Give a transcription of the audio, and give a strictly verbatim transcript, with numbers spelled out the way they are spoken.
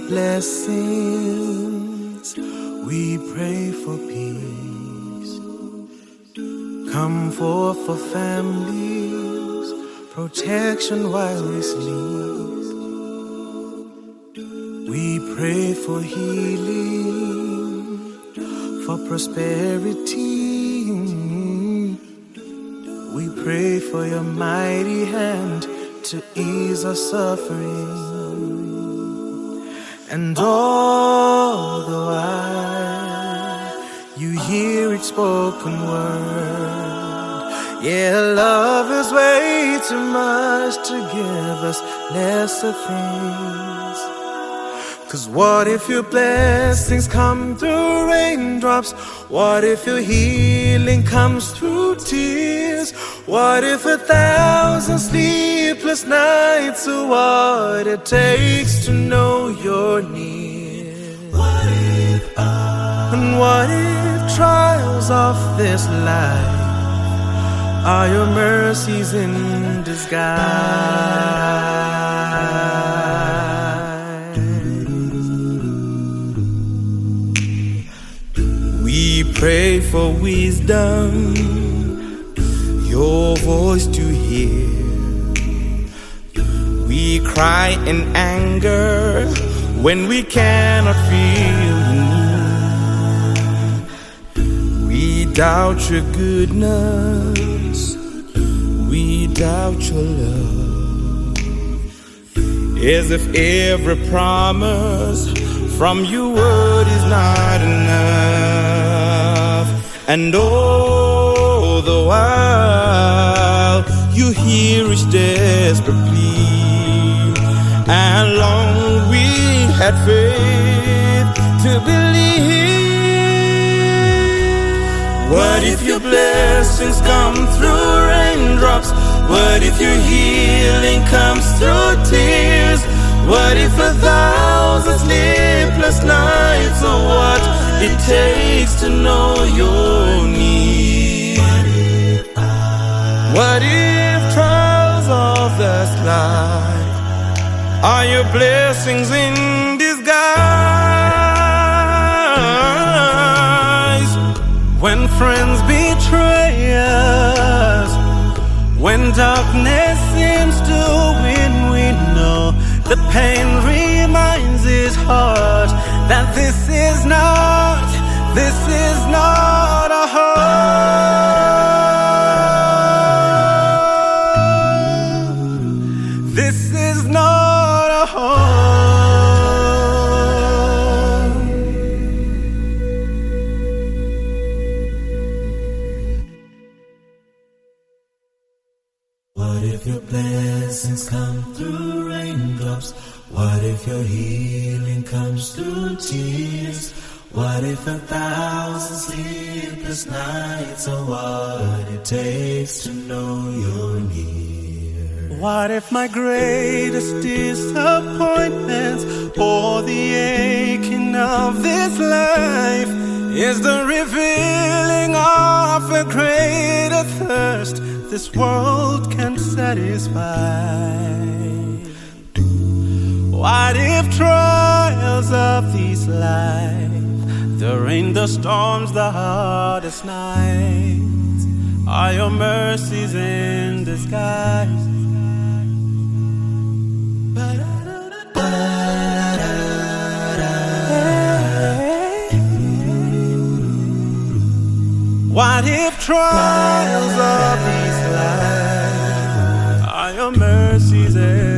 blessings, we pray for peace. Come forth for families, protection while we sleep. We pray for healing, for prosperity. We pray for your mighty hand to ease our suffering. And all the while, you hear its spoken word. Yeah, love is way too much to give us lesser things. 'Cause what if your blessings come through raindrops? What if your healing comes through tears? What if a thousand sleepless nights are what it takes to know you're near? What if I... And what if trials of this life are your mercies in disguise? We pray for wisdom, your voice to hear. We cry in anger when we cannot feel you. We doubt your goodness, we doubt your love, as if every promise from your word is not enough. And all the while, you hear each desperate plea. And long we had faith to believe. What if your blessings come through raindrops? What if your healing comes through tears? What if a thousand sleepless nights are what it takes to know you're near? What if trials of this life are your blessings in disguise? When friends betray us, when darkness seems to win, we know the pain reminds his heart that this is not, this is not a home. This is not a home. What if your blessings come through raindrops? What if your healing comes through tears? What if a thousand sleepless nights are what it takes to know you're near? What if my greatest disappointments or the aching of this life is the revealing of a greater thirst this world can satisfy? What if trials of this life, the rain, the storms, the hardest nights, are your mercies in disguise? What if trials of this life are your mercies in